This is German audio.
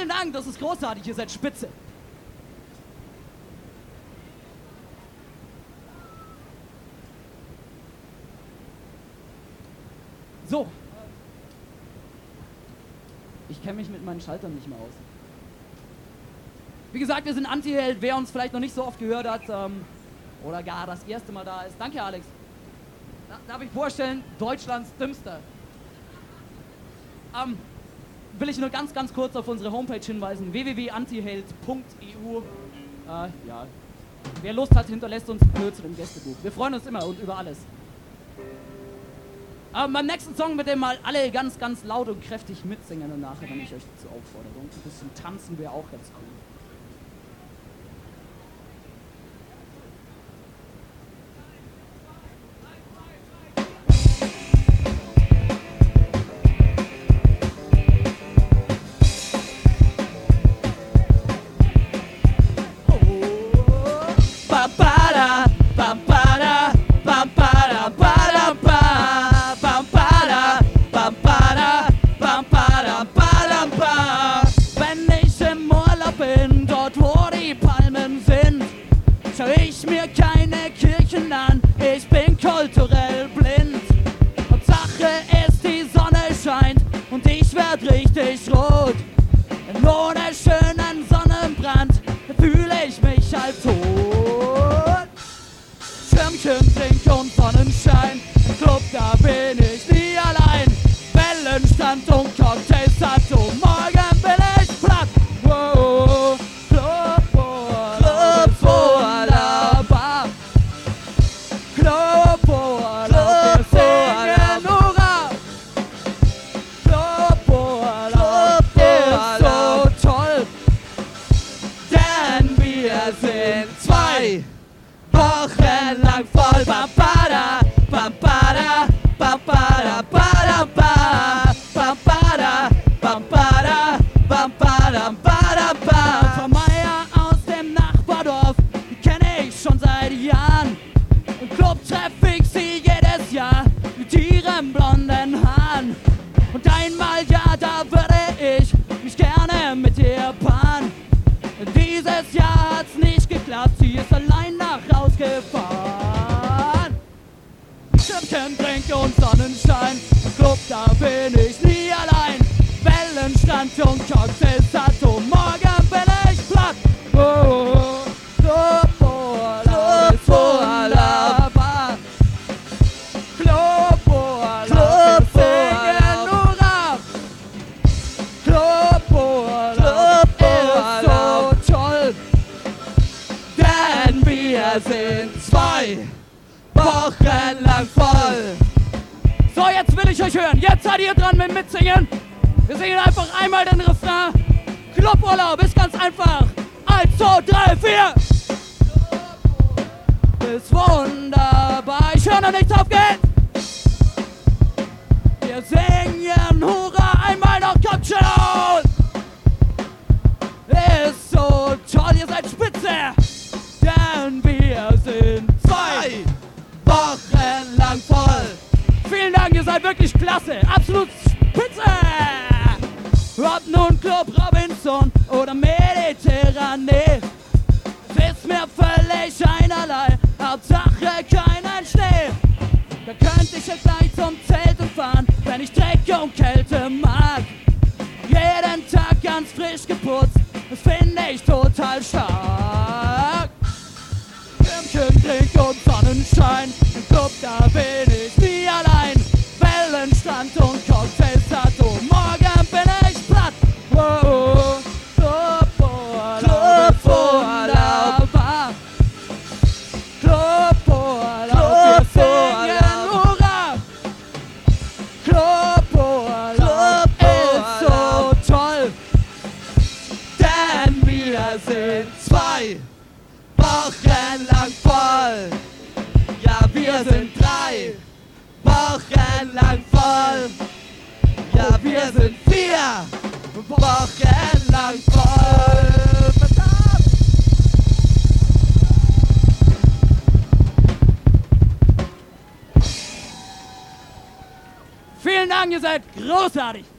Vielen Dank, das ist großartig, ihr seid spitze. So. Ich kenne mich mit meinen Schaltern nicht mehr aus. Wie gesagt, wir sind Anti-Held. Wer uns vielleicht noch nicht so oft gehört hat oder gar das erste Mal da ist. Danke, Alex. Darf ich vorstellen, Deutschlands Dümmster. Will ich nur ganz kurz auf unsere Homepage hinweisen, www.antiheld.eu. Ja. Wer Lust hat, hinterlässt uns ein Kürzel im Gästebuch. Wir freuen uns immer und über alles. Beim nächsten Song mit dem mal alle ganz laut und kräftig mitsingen und nachher dann ich euch dazu Aufforderung. Ein bisschen tanzen wäre auch ganz cool. kulturell blind. Hauptsache ist, die Sonne scheint und ich werd richtig rot. Denn ohne schönen Sonnenbrand fühle ich mich halb tot. Schirmchen, Trink und Sonnenschein, im Club, da bin ich nie allein. Wellenstand und Cocktails hat und morgen bin ich platt. Wow, Club vor la Bar. Club vor la, wir singen Hurra. Club vor la, ist so toll, denn wir sind 2 Wochen lang voll. Bambada, bambada, bambada, bambada, bambada, bambada, bambada, bambada. Frau Meier aus dem Nachbardorf, die kenne ich schon seit Jahren. Im Club treffe ich sie jedes Jahr mit ihren blonden Haaren. Und einmal, ja, da würde ich mich gerne mit ihr paaren. Dieses Jahr hat's nicht geklappt, sie ist allein nach Haus gefahren. Schirmchen, Trink und Sonnenschein, im Club, da bin ich nie allein. Wellenstand und Cocktails hat und morgen bin ich platt. Oh, Club vor la Bar. Club vor la, wir singen Hurra. Club vor la, ist so toll, denn wir sind 2 Wochen lang voll. So, jetzt will ich euch hören. Jetzt seid ihr dran mit Mitsingen. Wir singen einfach einmal den Refrain. Cluburlaub ist ganz einfach. 1, 2, 3, 4. Ist wunderbar. Ich höre noch nichts, auf geht's. Wir singen Hurra. Einmal noch, kommt schon. Ist so toll, ihr seid spitze. Denn wir sind 2 Wochen lang voll. Vielen Dank, ihr seid wirklich klasse. Absolut spitze. Ob nun Club Robinson oder Mediterranee, es ist mir völlig einerlei. Hauptsache keinen Schnee. Da könnte ich ja gleich zum Zelten fahren, wenn ich Dreck und Kälte mag. Jeden Tag ganz frisch geputzt, das finde ich total stark. Schirmchen, Trink und Sonnenschein, im Club, da bin ich nie allein. Wellenstand und Cocktails hat und morgen bin ich platt. Oh, Club vor la Bar. Club vor la, wir singen Hurra. Club vor la, ist so toll, denn wir sind 2 Wochen lang voll. Ja, wir sind 3 Wochen lang voll. Ja, wir sind 4 Wochen lang voll. Verdammt! Vielen Dank, ihr seid großartig.